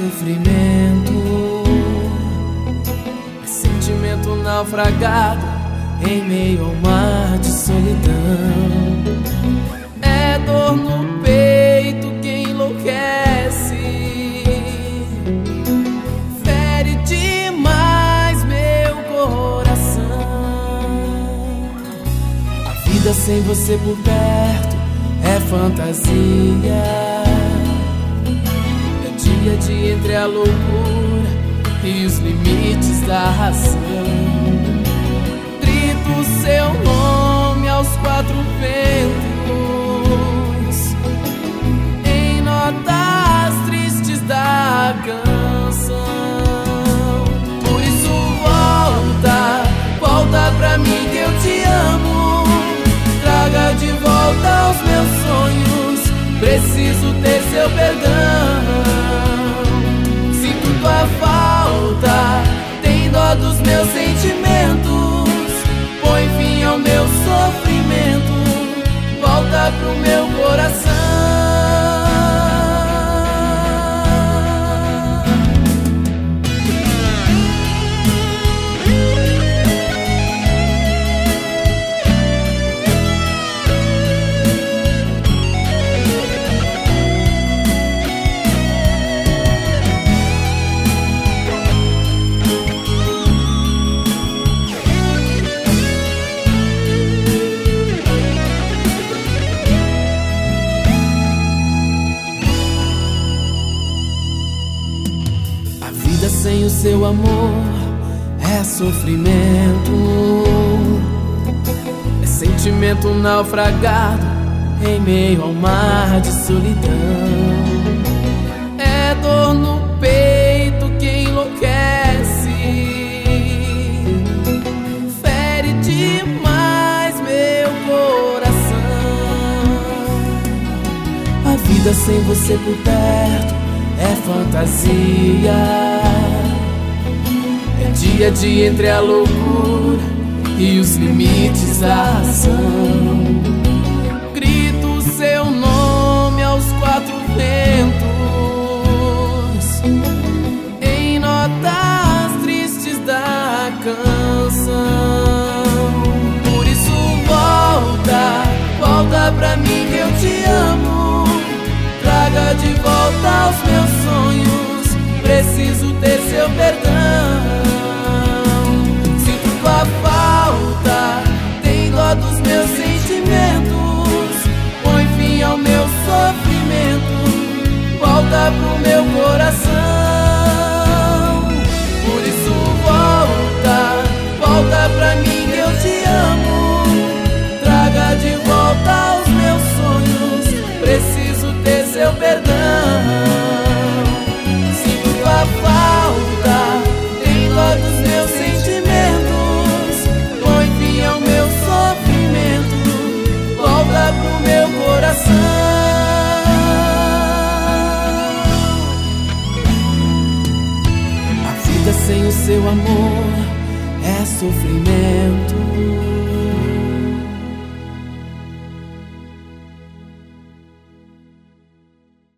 sofrimento, é sentimento naufragado em meio ao mar de solidão. É dor no peito que enlouquece, fere demais meu coração. A vida sem você por perto é fantasia, dia de entre a loucura e os limites da razão. Grito seu nome aos quatro ventos, em notas tristes da canção. Por isso volta, volta pra mim que eu te amo. Traga de volta os meus sonhos, preciso ter seu perdão. Tua falta, tem dó dos meus sentimentos, põe fim ao meu sofrimento, volta pro meu coração. Sem o seu amor é sofrimento, é sentimento naufragado em meio ao mar de solidão. É dor no peito que enlouquece, fere demais meu coração. A vida sem você por perto é fantasia, é dia de entre a loucura e os limites da razão. Grito seu nome aos quatro ventos, em notas tristes da canção. Por isso volta, volta pra mim que eu te amo. Traga de volta os meus sonhos, preciso ter seu perdão. Sinto tua falta, tem dó dos meus sentimentos, põe fim ao meu sofrimento, volta pro meu coração. Por isso volta, volta pra mim que eu te amo. Traga de volta os meus sonhos, preciso ter seu perdão. Sinto tua falta, tem dó dos meus sentimentos, põe fim ao meu sofrimento, volta pro meu coração. A vida sem o seu amor é sofrimento,